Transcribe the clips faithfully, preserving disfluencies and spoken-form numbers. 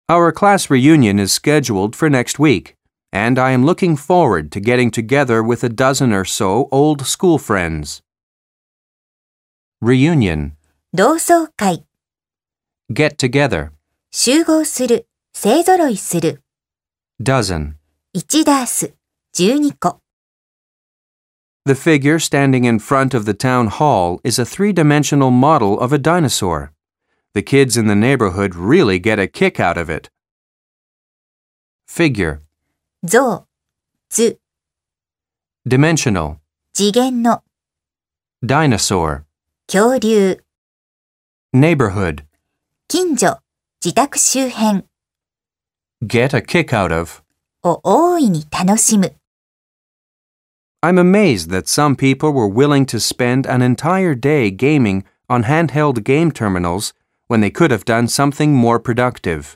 Our class reunion is scheduled for next week, and I am looking forward to getting together with a dozen or so old school friends. Reunion. 同窓会、 Get together. 集合する、勢ぞろいする、 Dozen. いちダース、じゅうにこ。 The figure standing in front of the town hall is a three-dimensional model of a dinosaur. The kids in the neighborhood really get a kick out of it. Figure. 像、図、 Dimensional. 次元の、 Dinosaur. 恐竜、 Neighborhood. 近所、自宅周辺 Get a kick out of. を大いに楽しむ。 I'm amazed that some people were willing to spend an entire day gaming on handheld game terminals when they could have done something more productive.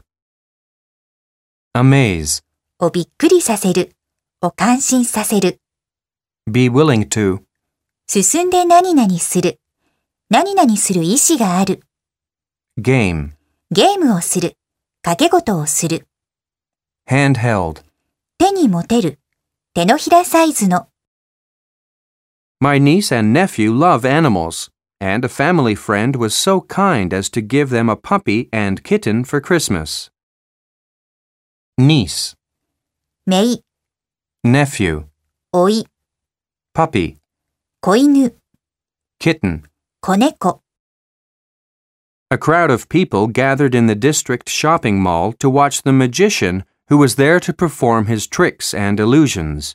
Amaze. をびっくりさせる、を感心させる。 Be willing to. 進んで何々する、何々する意思がある。 Game. ゲームをする、掛け事をする。 Handheld. 手に持てる、手のひらサイズの。 My niece and nephew love animals, and a family friend was so kind as to give them a puppy and kitten for Christmas. Niece. 姪、 Nephew. 甥、 Puppy. 子犬、 Kitten. 子猫。 A crowd of people gathered in the district shopping mall to watch the magician who was there to perform his tricks and illusions.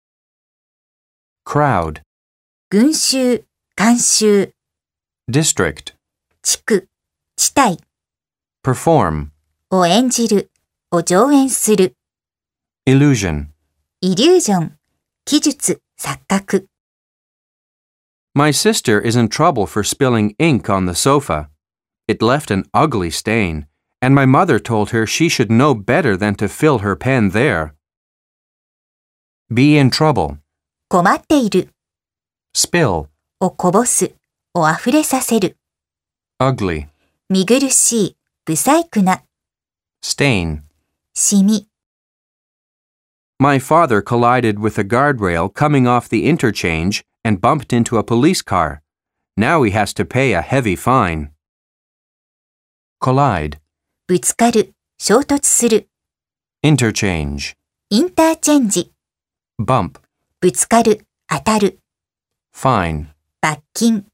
Crowd. 群衆、観衆、 District. 地区、地帯 Perform. を演じる、を上演する。 Illusion. イリュージョン、奇術、錯覚。 My sister is in trouble for spilling ink on the sofa. It left an ugly stain, and my mother told her she should know better than to fill her pen there. Be in trouble. 困っている、 Spill. をこぼす、を溢れさせる。 Ugly. 見苦しい、不細工な。 Stain. シミ。 My father collided with a guardrail coming off the interchange and bumped into a police car. Now he has to pay a heavy fine. Collide. ぶつかる、衝突する。 Interchange. インターチェンジ。 Bump. ぶつかる、当たる。 Fine. 罰金。